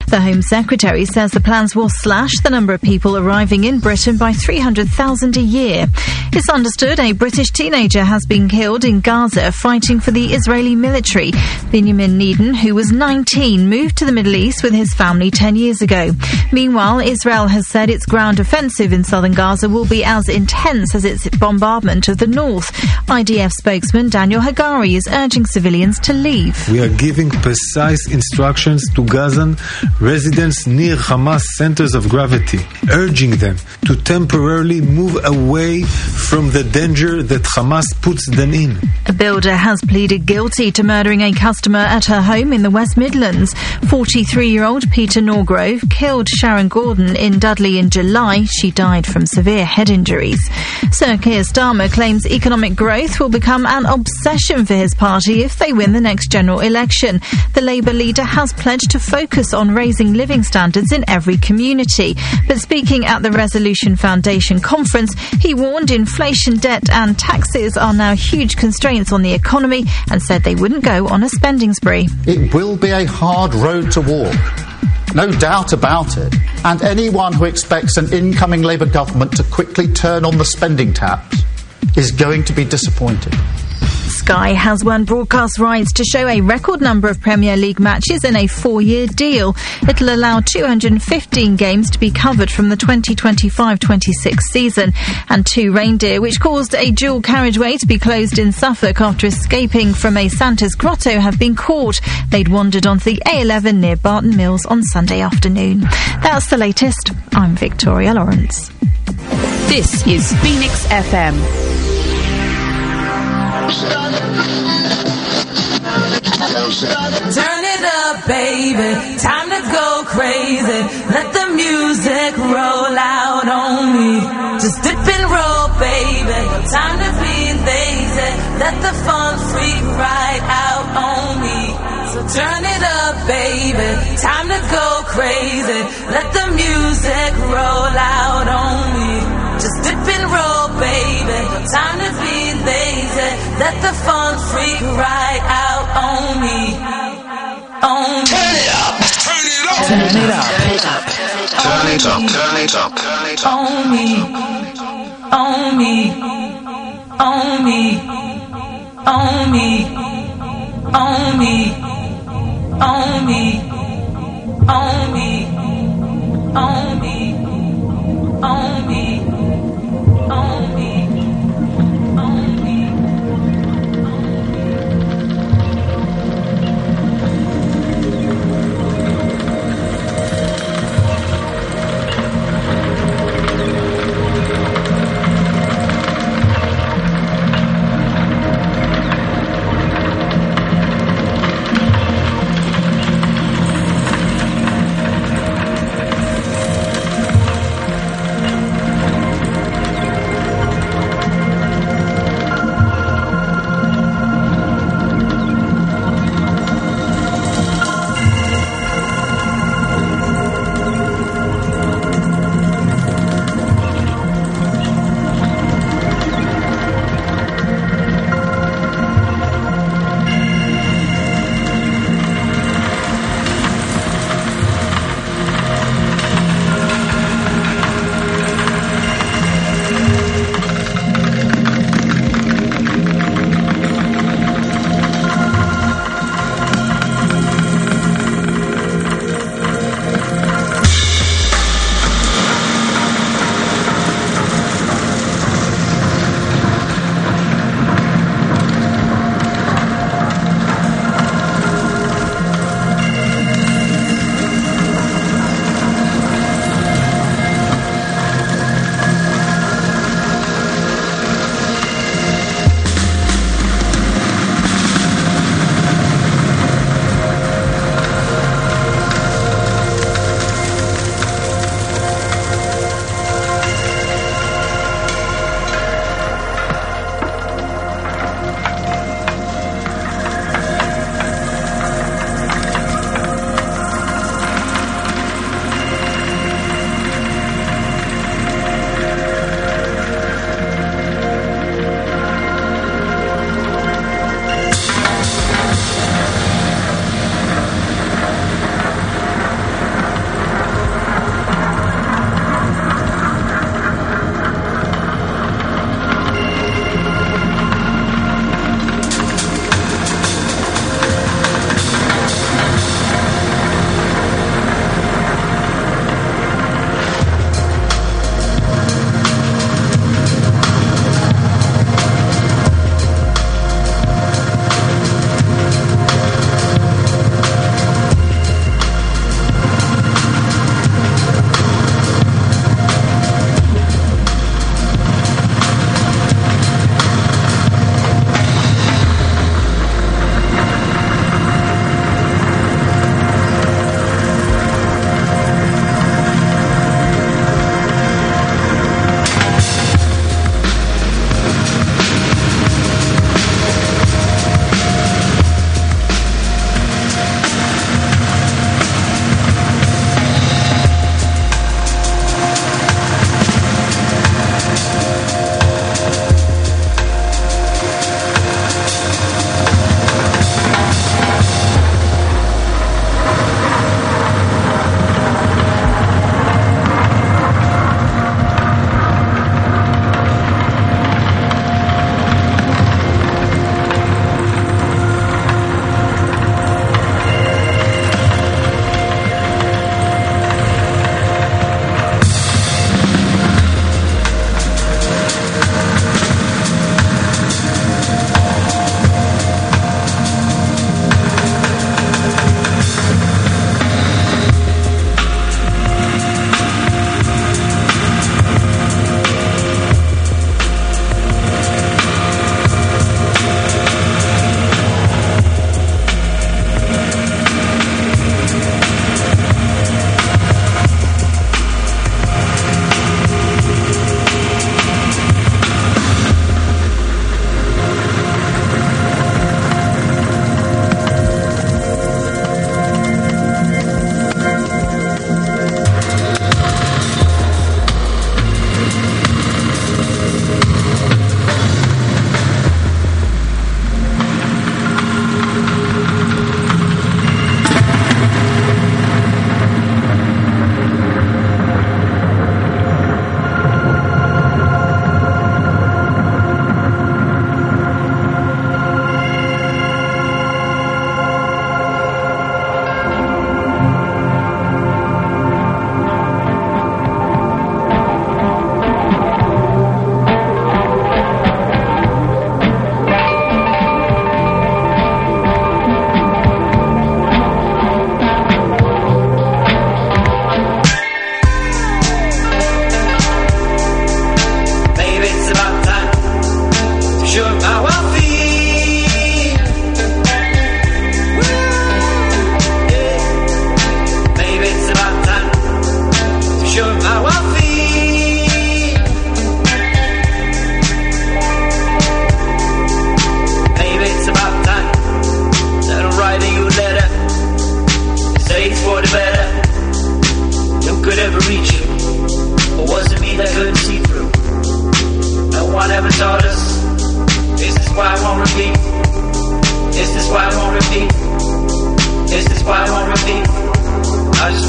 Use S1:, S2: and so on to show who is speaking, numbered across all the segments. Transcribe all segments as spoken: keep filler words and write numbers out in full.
S1: The Home Secretary says the plans will slash the number of people arriving in Britain by three hundred thousand a year. It's understood a British teenager has been killed in Gaza fighting for the Israeli military. Benjamin Needham, who was nineteen, moved to the Middle East with his family ten years ago. Meanwhile, Israel has said its ground offensive in southern Gaza will be as intense as its bombardment of the north. I D F spokesman Daniel Hagari is urging civilians to leave.
S2: We are giving precise instructions to Gazan residents near Hamas centers of gravity, urging them to temporarily move away from the danger that Hamas puts them in.
S1: A builder has pleaded guilty to murdering a customer at her home in the West Midlands. forty-three-year-old Peter Norgrove killed Sharon Gordon in Dudley in July. She died from severe head injuries. Sir Keir Starmer claims economic growth will become an obsession for his party if they win the next general election. The Labour leader has pledged to focus on raising living standards in every community. But speaking at the Resolution Foundation conference, he warned inflation, debt and taxes are now huge constraints on the economy and said they wouldn't go on a spending spree.
S3: It will be a hard road to walk. No doubt about it. And anyone who expects an incoming Labour government to quickly turn on the spending taps is going to be disappointed.
S1: Sky has won broadcast rights to show a record number of Premier League matches in a four-year deal. It'll allow two hundred fifteen games to be covered from the twenty twenty-five twenty-six season. And two reindeer, which caused a dual carriageway to be closed in Suffolk after escaping from a Santa's grotto, have been caught. They'd wandered onto the A eleven near Barton Mills on Sunday afternoon. That's the latest. I'm Victoria Lawrence.
S4: This is Phoenix F M.
S5: Turn it up, baby. Time to go crazy. Let the music roll out on me. Just dip and roll, baby. No time to be lazy. Let the fun freak right out on me. So turn it up, baby. Time to go crazy. Let the music roll out on me. Just dip and roll, baby. No time to be lazy. Let the fun freak right out on me. On me. Turn it up. Turn it up. Turn it up.
S6: Turn it up. Turn it up. Turn it up.
S5: On me. On me. On me. On me. On me. On me. On me. On me. On me. On me. On me.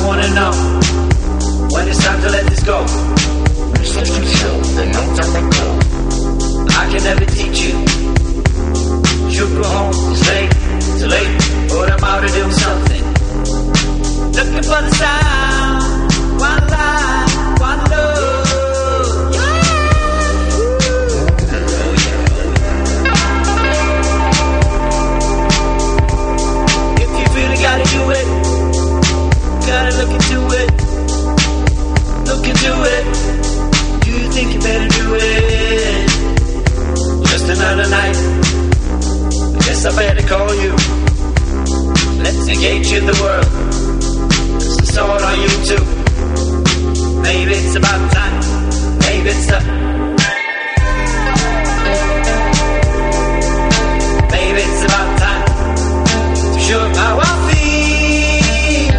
S7: wanna know when it's time to let this go. I can never teach you. Should go home, it's late, too late, but I'm out to do something. Looking for the sound, one life, one love. Yeah. Oh yeah. If you feel it, gotta do it. Gotta look into it. Look into it. Do you think you better do it? Just another night. I guess I better call you. Let's engage in the world. Cause I saw it on YouTube. Maybe it's about time. Maybe it's the Maybe it's about time to show how I feel.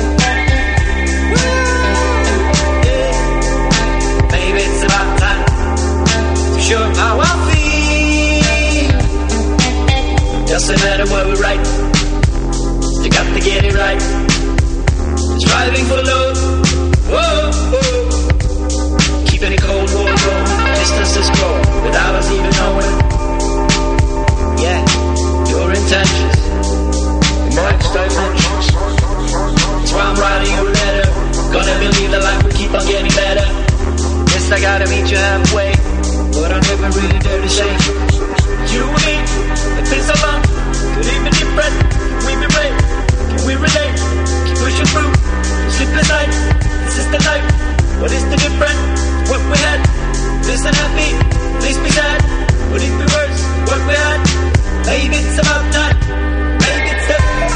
S7: Yeah. Maybe it's about time to show how I feel. Doesn't matter what we write, you got to get it right. Striving for love, whoa, whoa. Keeping it cold, war going. Distances grow without us even knowing. Yeah, your intentions, next dimensions. That's why I'm writing you a letter. Gonna believe that life will keep on getting better. Guess I gotta meet you halfway, but I never really dare to say. You and me, it's been so long. Could it be different? Can we be brave? Can we relate? Keep pushing through. Sleepless night. This is the life. What is the difference? What we had. Listen happy. Please be sad. Would it be worse? What we had. Maybe it's about time. Maybe it's the.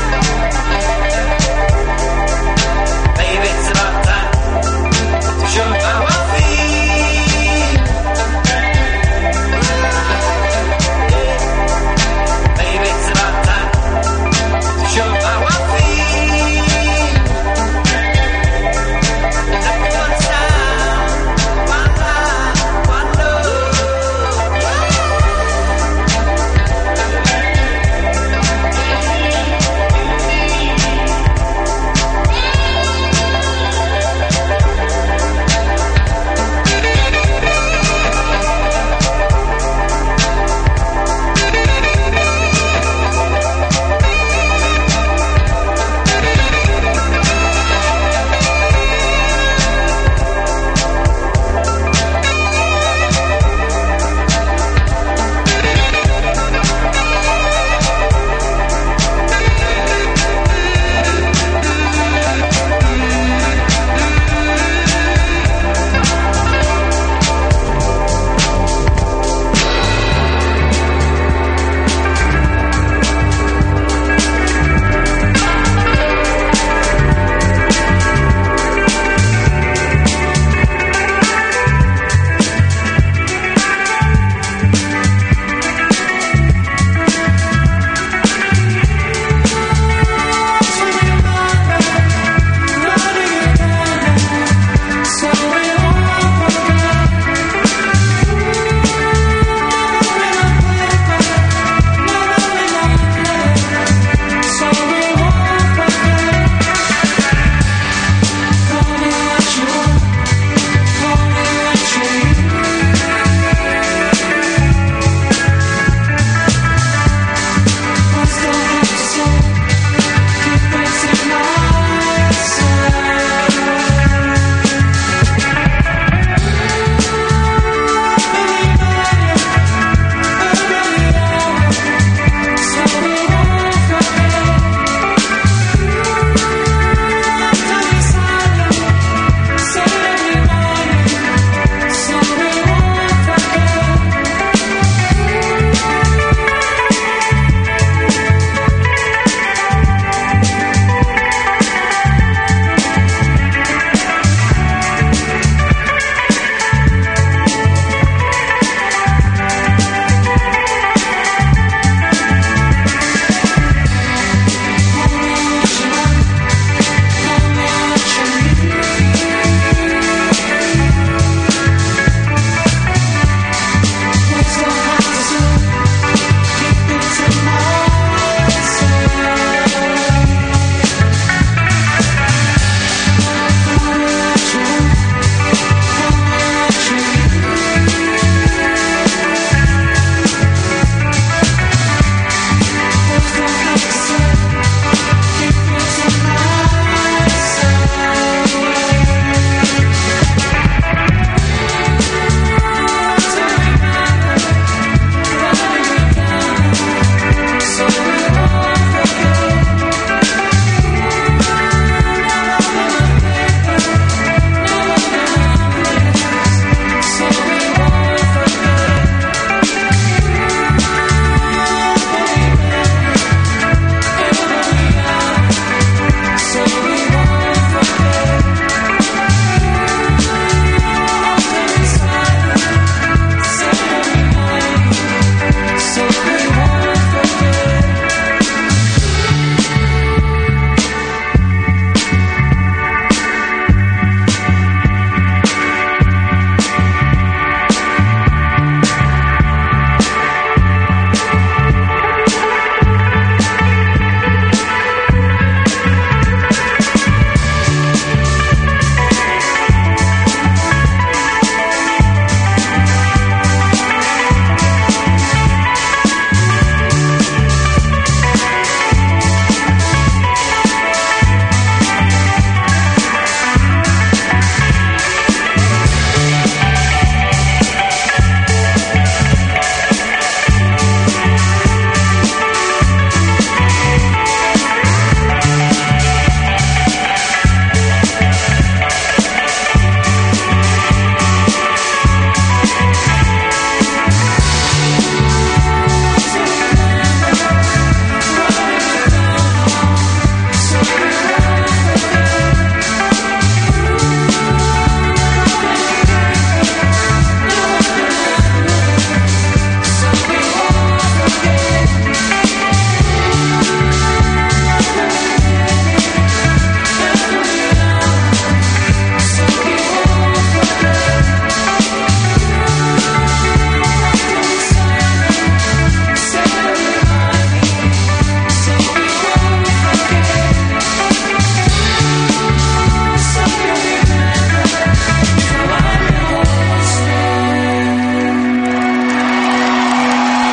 S7: Maybe it's about time to show how I feel. Maybe it's about time to show how I feel.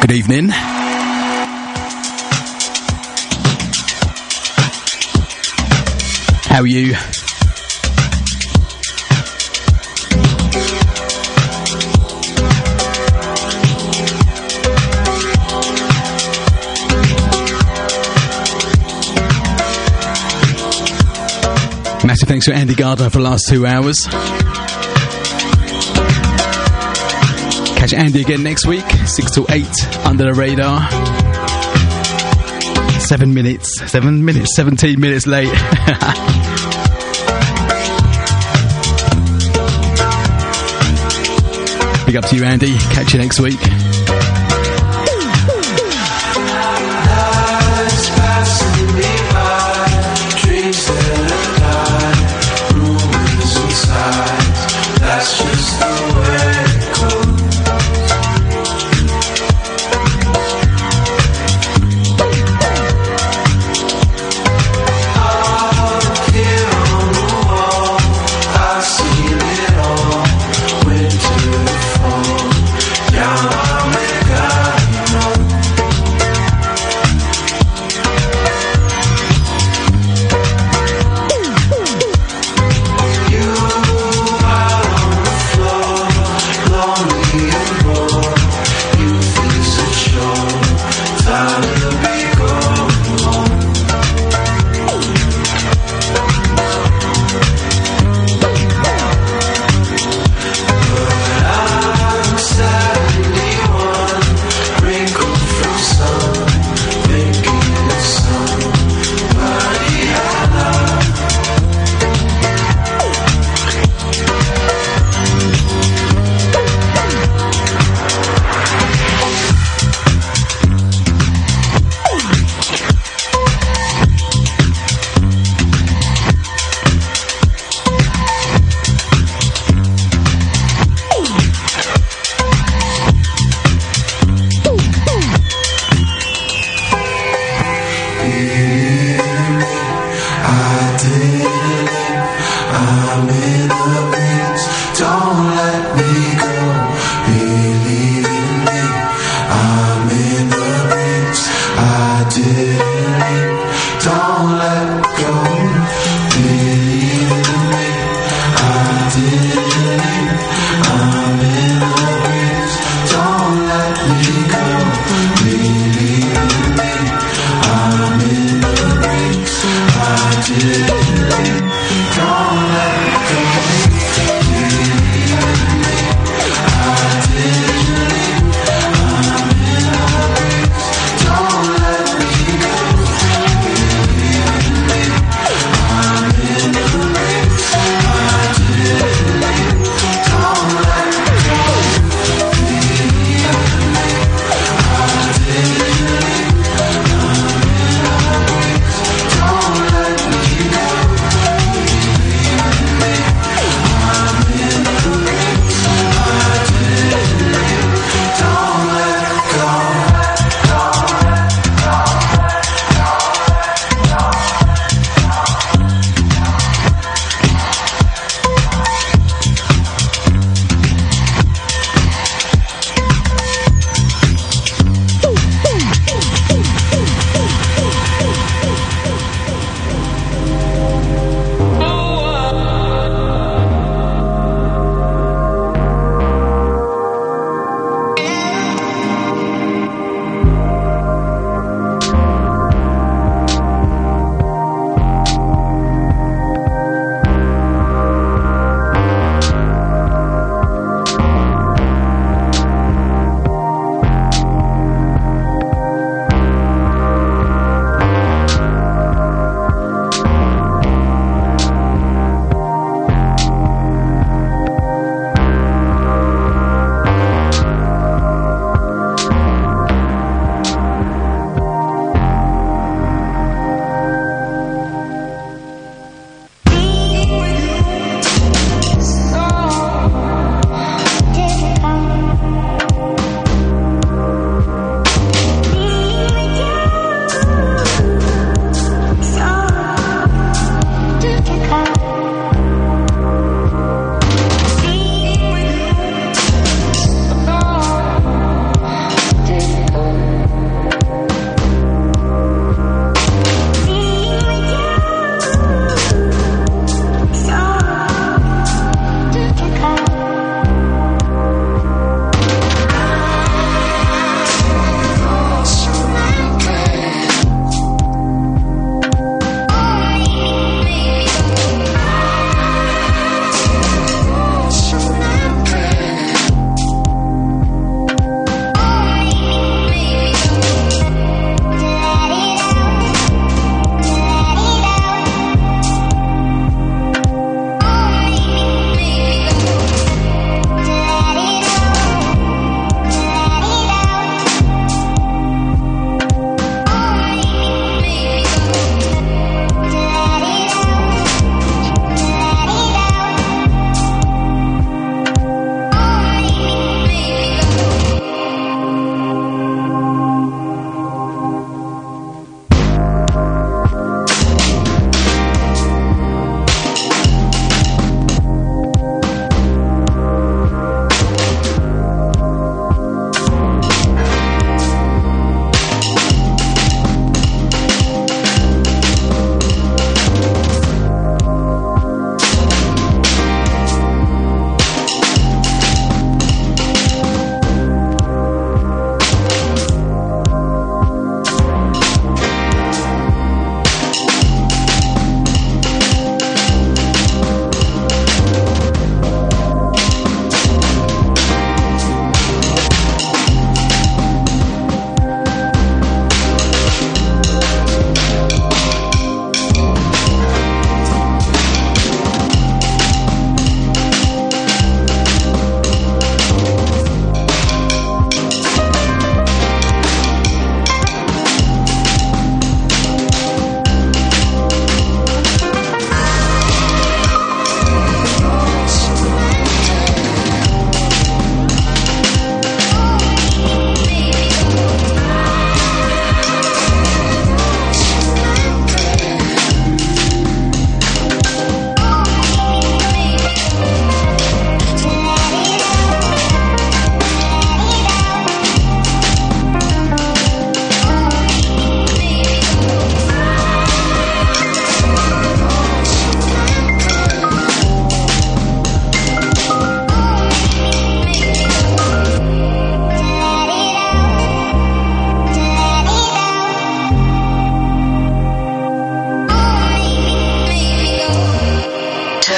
S8: Good evening. How are you? Massive thanks to Andy Gardner for the last two hours. Catch Andy again next week, six till eight, Under the Radar. Seven minutes, seven minutes, seventeen minutes late. Big up to you, Andy. Catch you next week.
S9: Yeah.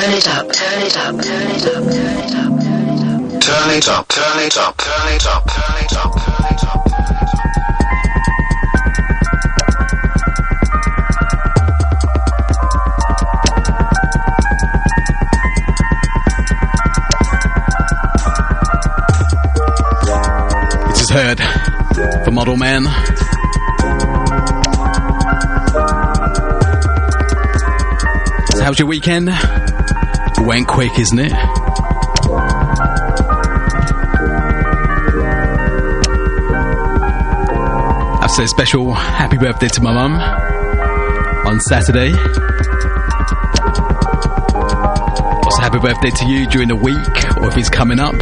S6: turn it up, turn it up, turn it up, turn it up, turn it up, turn it up, turn it up, turn it up, turn it up, turn it up.
S8: This is Heard for Model Man. So how's your weekend? It went quick, isn't it? I've said a special happy birthday to my mum on Saturday. Also happy birthday to you during the week, or if it's coming up.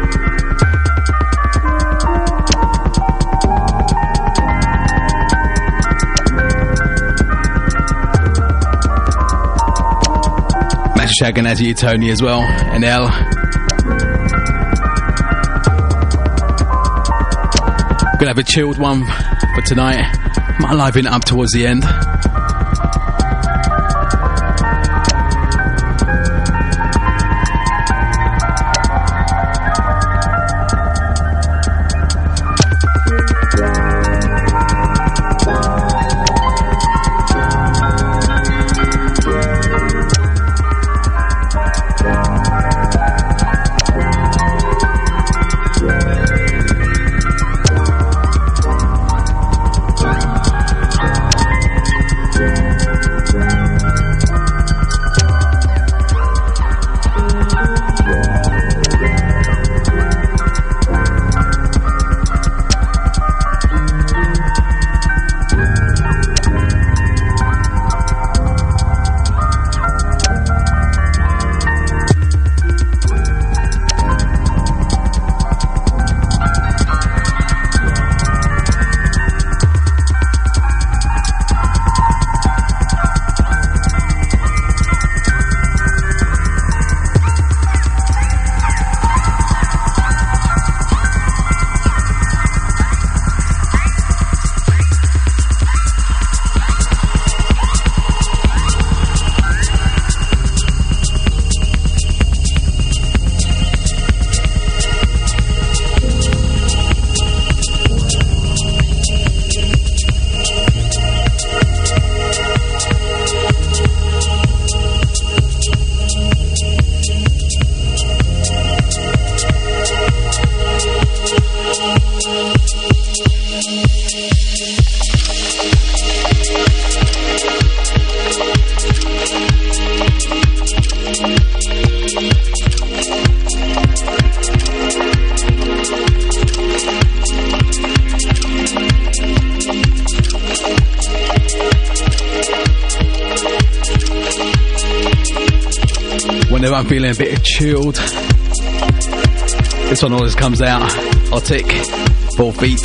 S8: Shagging at you, Tony, as well, and Elle. Gonna have a chilled one for tonight. Might liven it up towards the end. Whenever I'm feeling a bit chilled, this one always comes out. I'll tick four feet.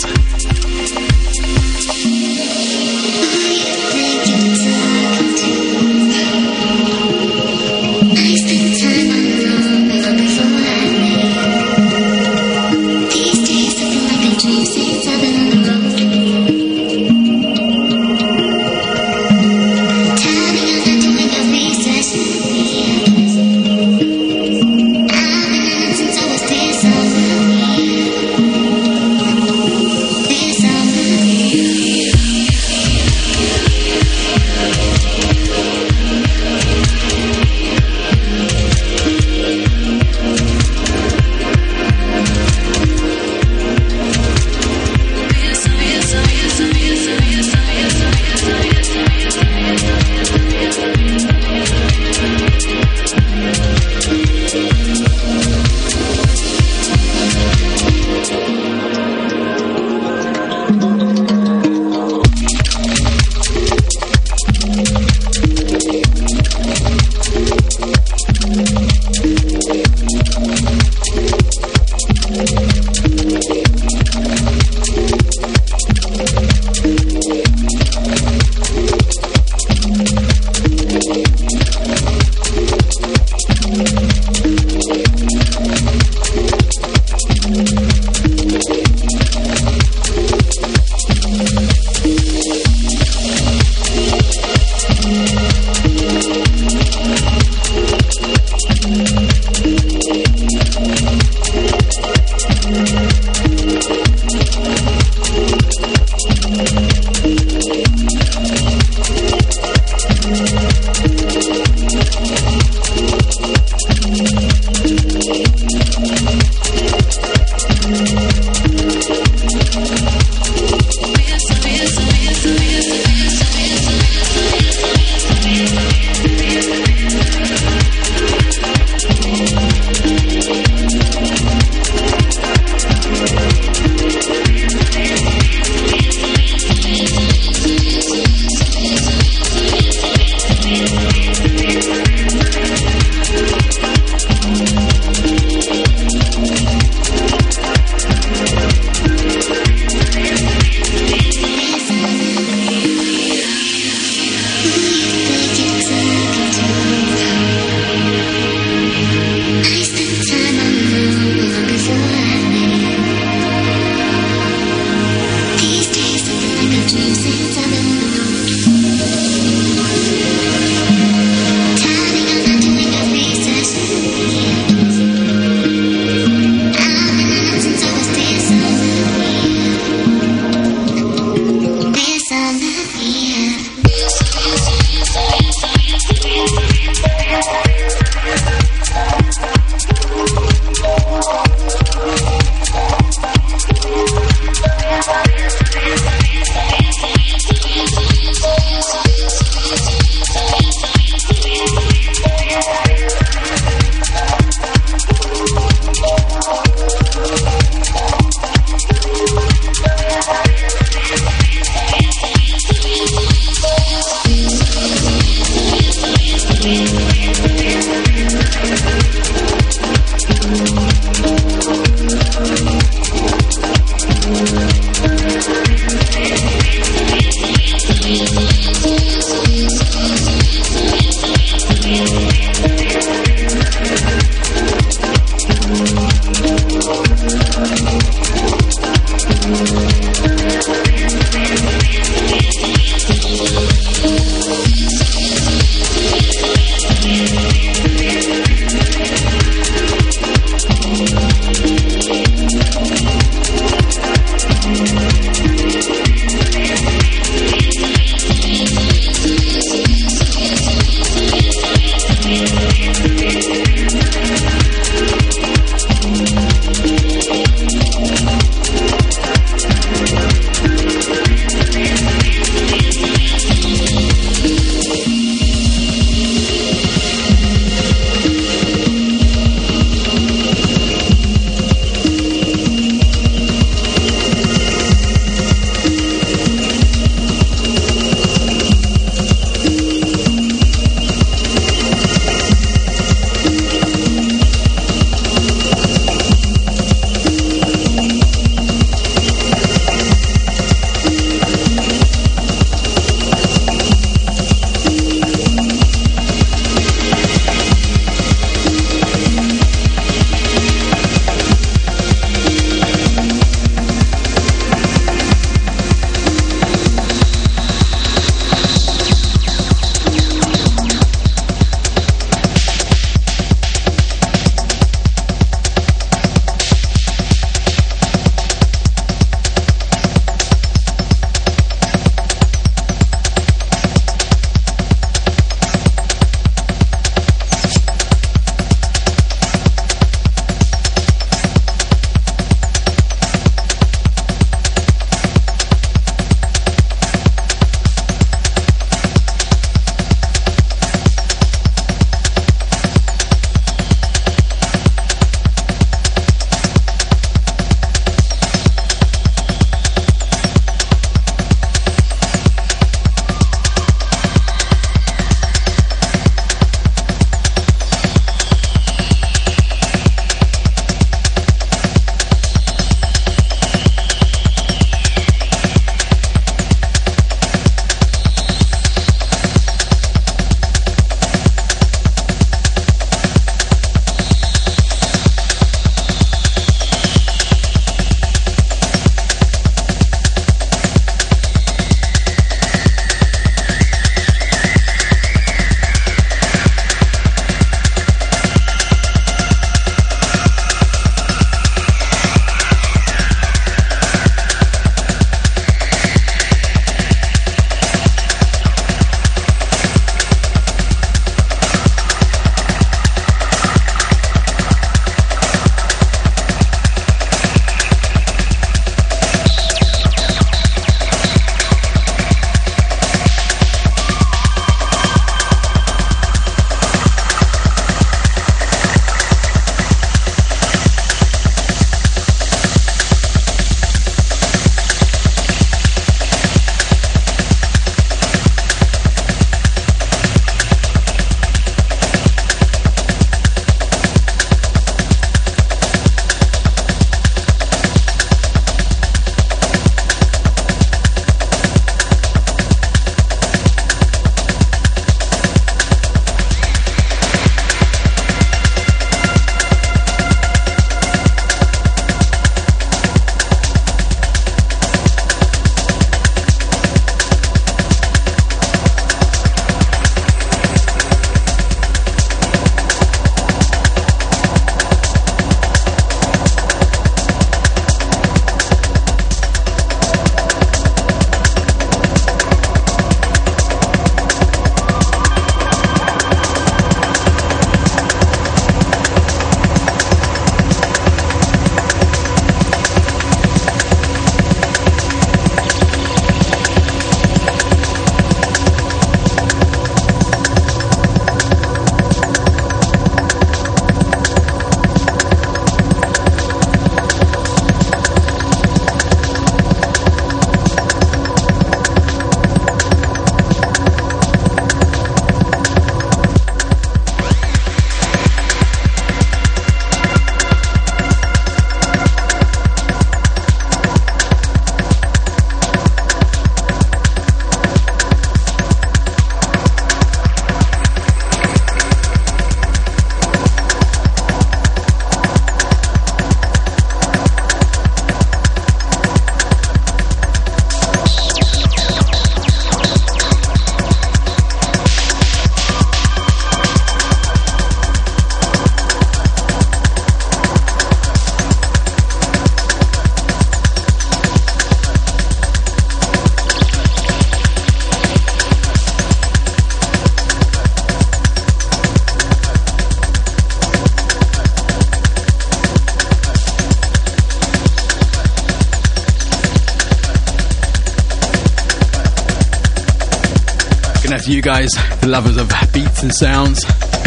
S8: out to you guys, the lovers of beats and sounds.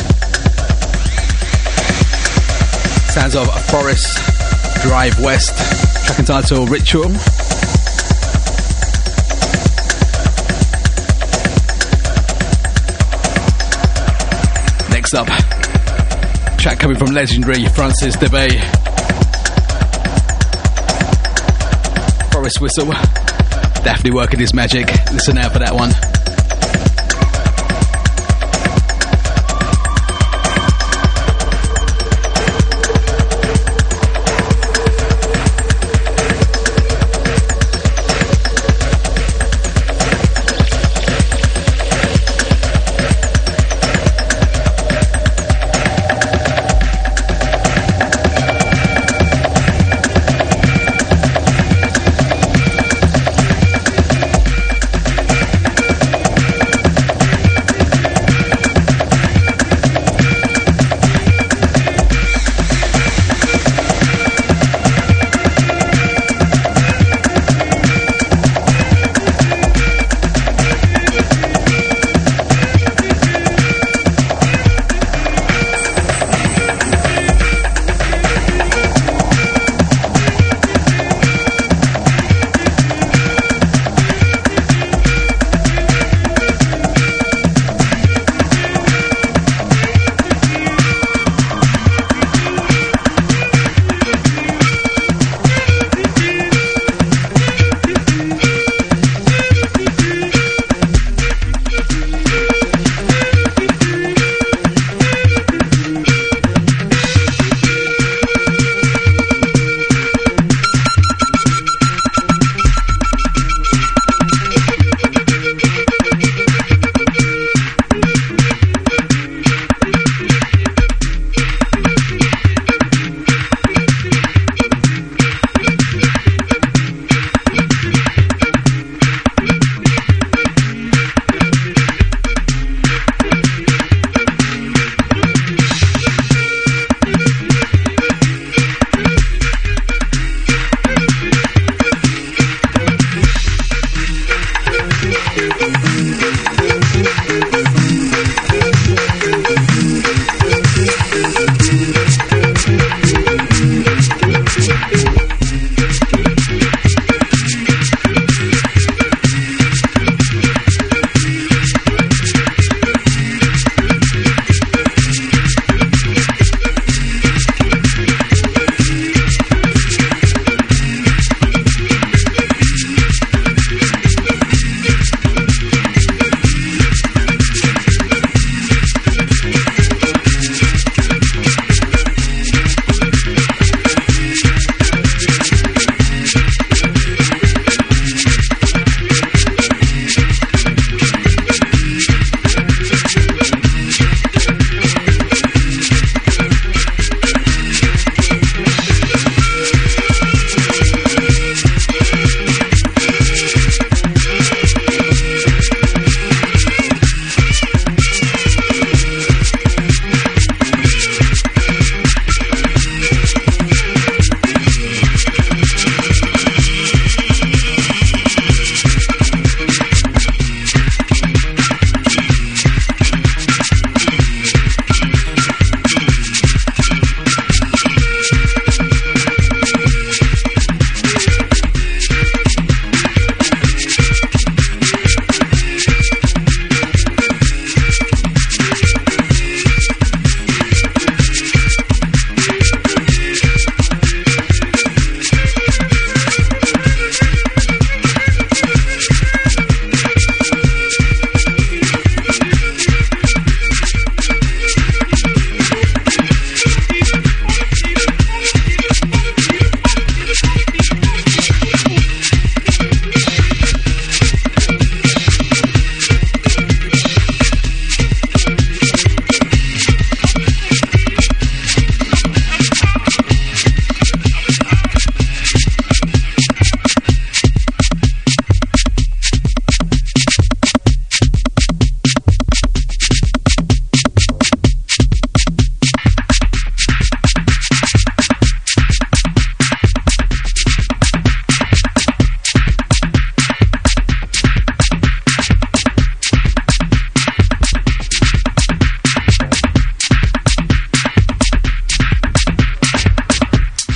S8: Sounds of Forest Drive West, track entitled Ritual. Next up, track coming from legendary Francis DeBay, Forest Whistle. Definitely working his magic. Listen out for that one.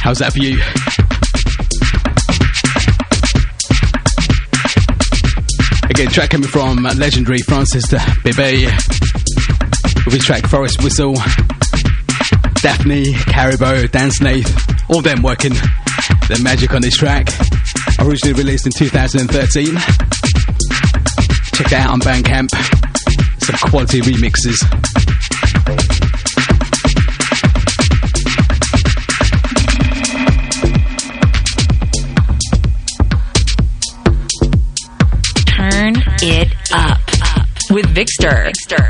S8: How's that for you? Again, track coming from legendary Francis Bebe with his track Forest Whistle. Daphne, Caribou, Dan Snaith, all them working their magic on this track. Originally released in two thousand thirteen. Check that out on Bandcamp. Some quality remixes.
S4: Turn it up with Victor. Victor.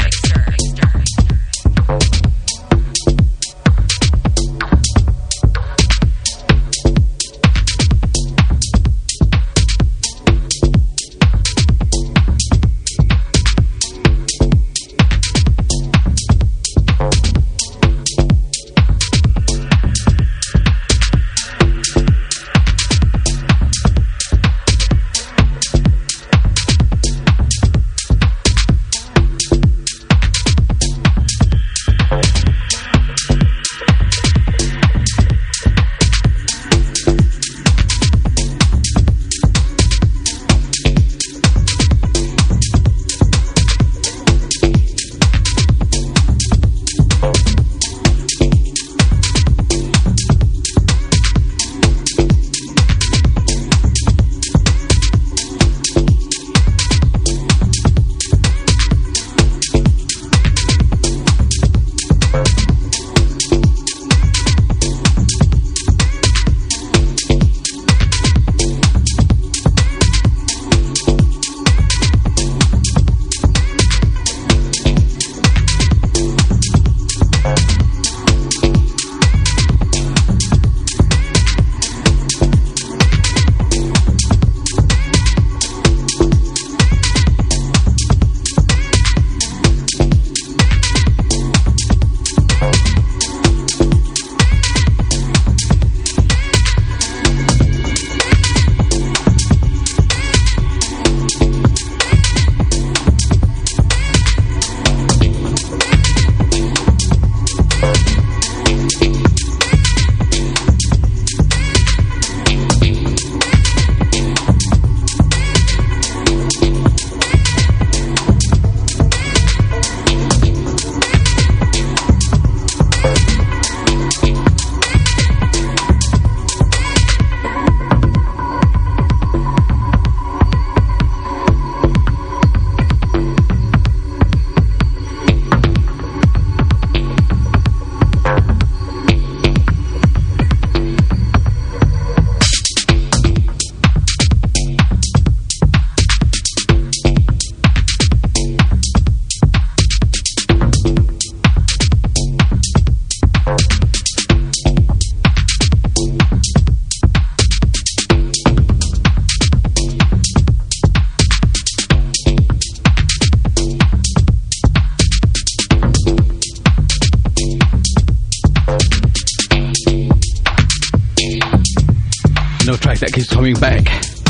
S8: That keeps coming back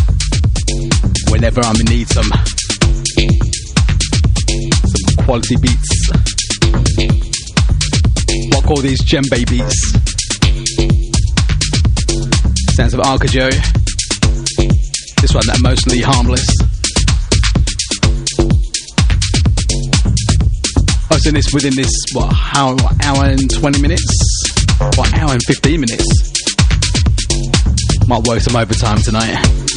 S8: whenever I'm in need some some quality beats. What I call these djembe beats. Sounds of Arcajo. This one, that Emotionally Harmless. Oh, so this within this what hour, hour and twenty minutes? What hour and fifteen minutes? Might work some overtime tonight.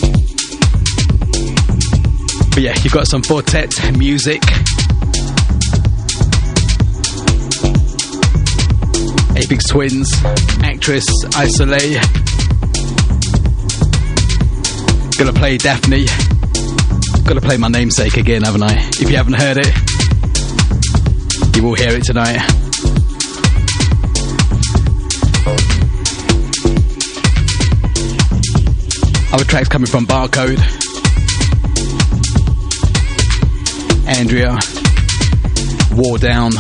S8: But yeah, you've got some Four Tet music. Aphex Twins, Actress, Isolé. Gonna play Daphne. Gonna play My Namesake again, haven't I? If you haven't heard it, you will hear it tonight. Other tracks coming from Barcode, Andrea, War Down.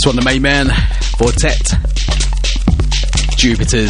S8: This one, the main man, Fortet, Jupiters.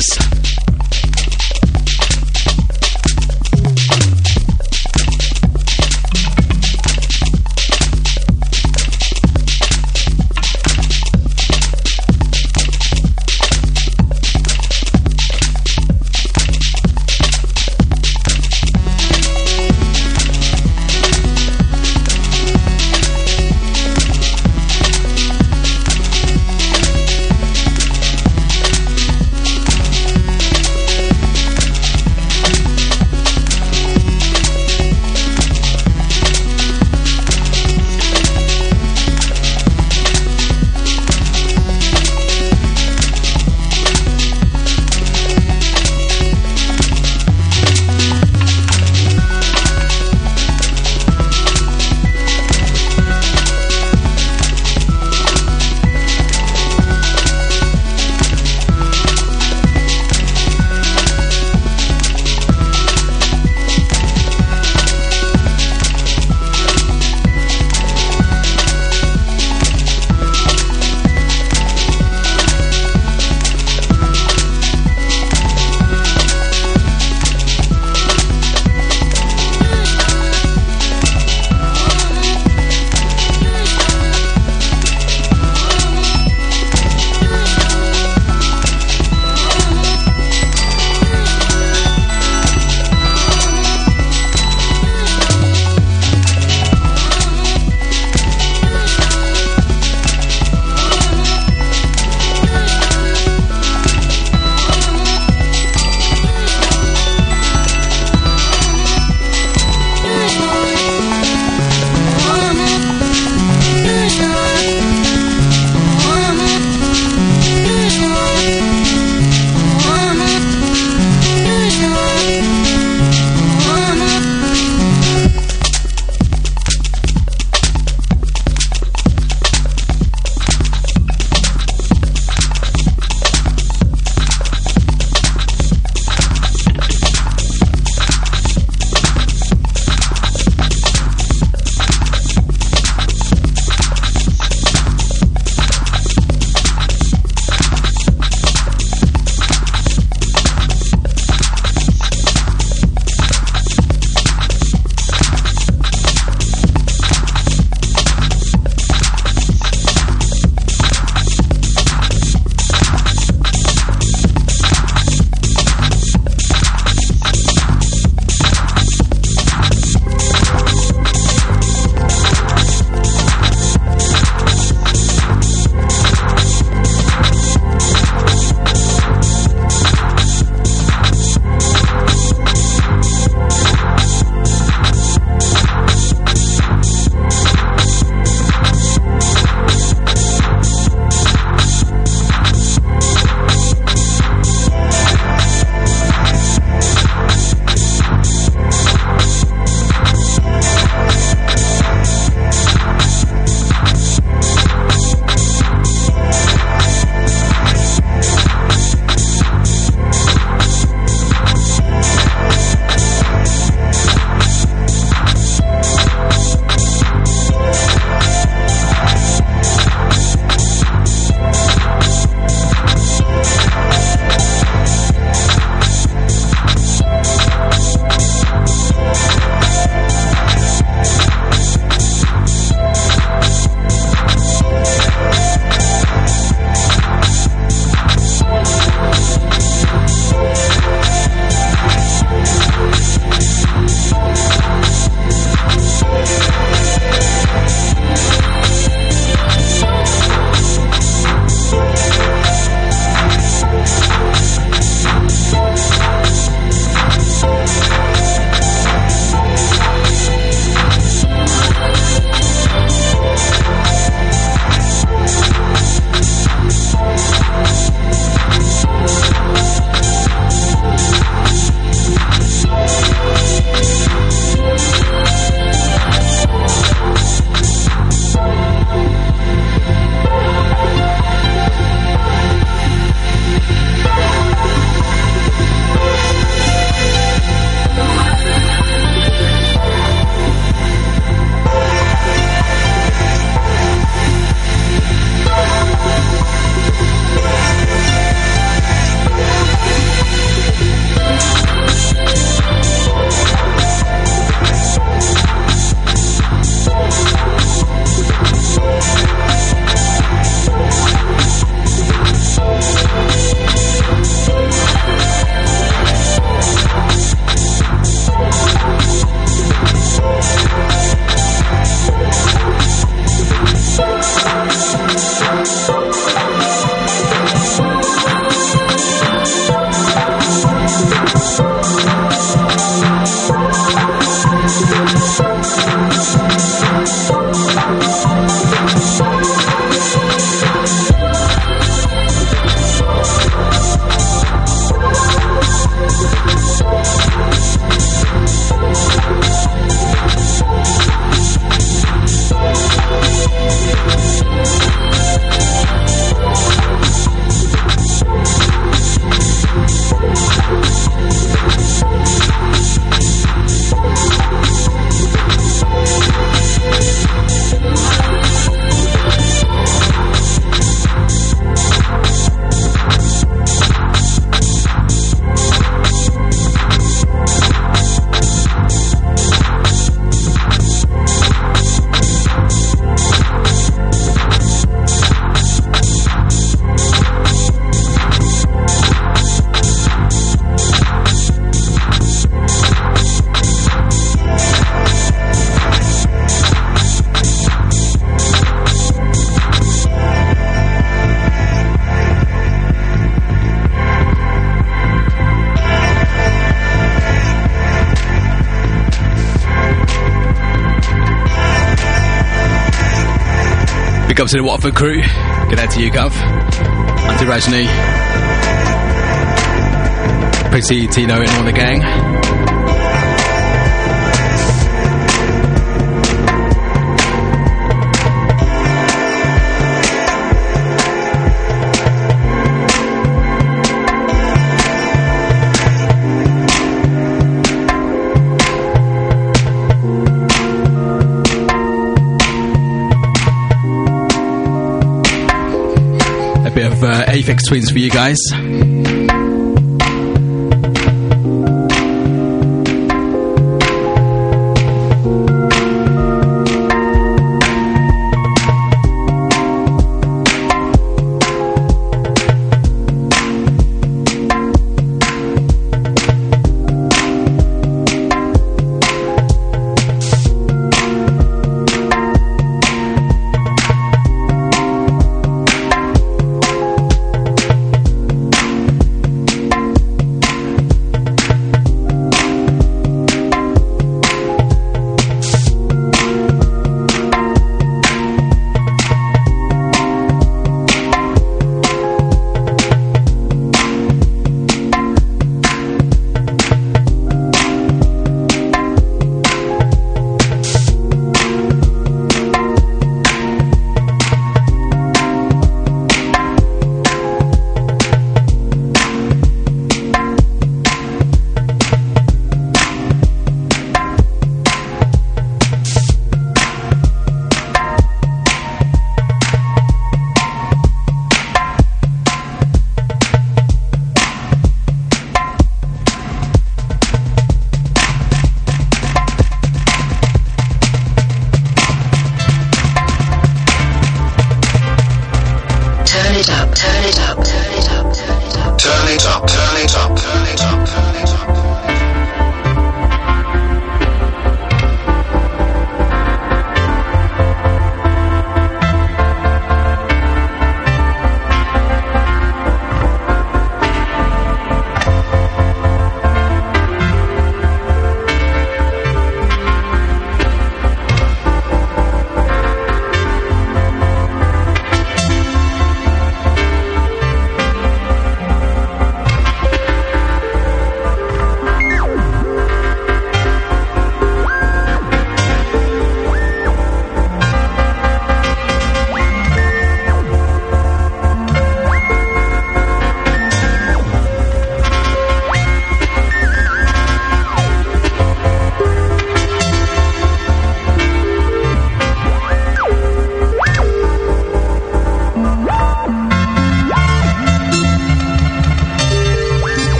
S8: Big up to the Watford crew. Good day to you, Gov. Auntie Rajni. Pretty Tino and all the gang. Bit of uh, Aphex Twins for you guys.
S6: Turn it up, turn it up, turn it up, turn it up, turn it up, turn it up.